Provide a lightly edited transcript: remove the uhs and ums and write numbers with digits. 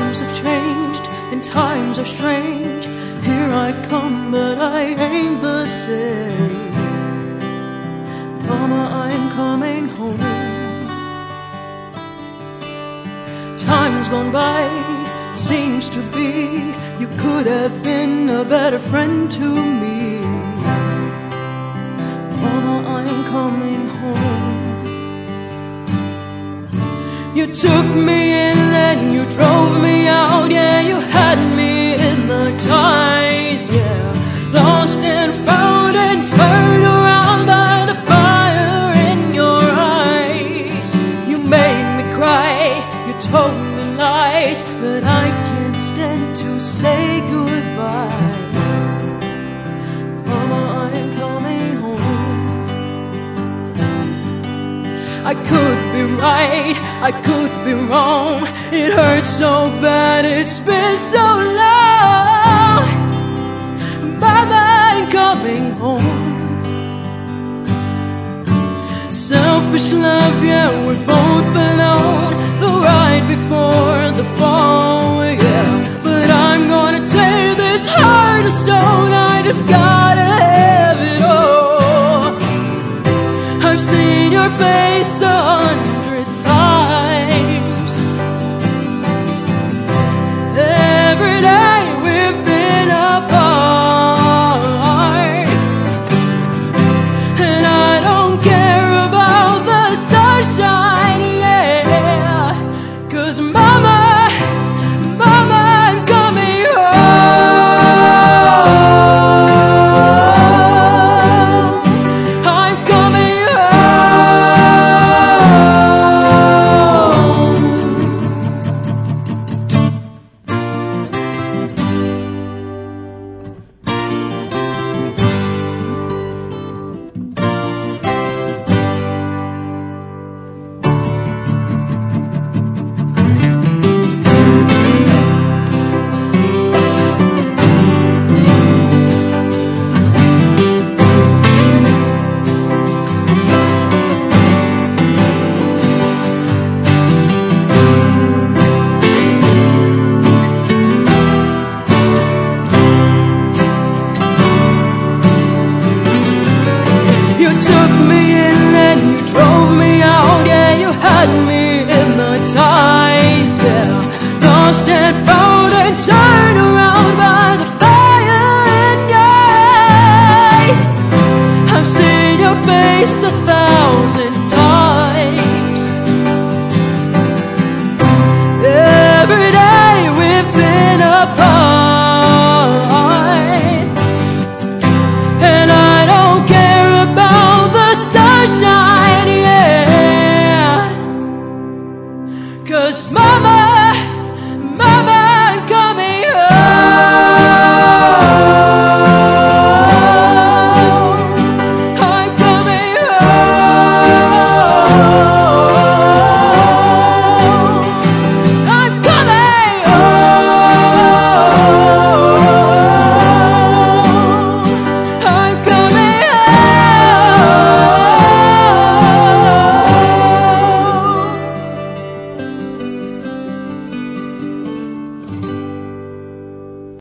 Times have changed and times are strange. Here I come, but I ain't the same. Mama, I'm coming home. Time's gone by, seems to be you could have been a better friend to me. Mama, I'm coming home. You took me in, then you drove me out. Yeah, you had me hypnotized. Yeah, lost and found and turned around by the fire in your eyes. You made me cry, you told me lies, but I can't stand to say goodbye. Mama, I'm coming home. I could be right, I could be wrong. It hurts so bad, it's been so long. Mama, I'm coming home. Selfish love, yeah, we're both alone. The ride before the fall, yeah. But I'm gonna take this heart of stone. I just gotta have it all. I've seen your face 100 times. Every day we've been apart, and I don't care about the sunshine, yeah. 'Cause mama, mama, I'm coming home. I'm coming home. You took me in and you drove me out. Yeah, you had me hypnotized. Yeah, lost and found and turned around by the fire in your eyes. I've seen your face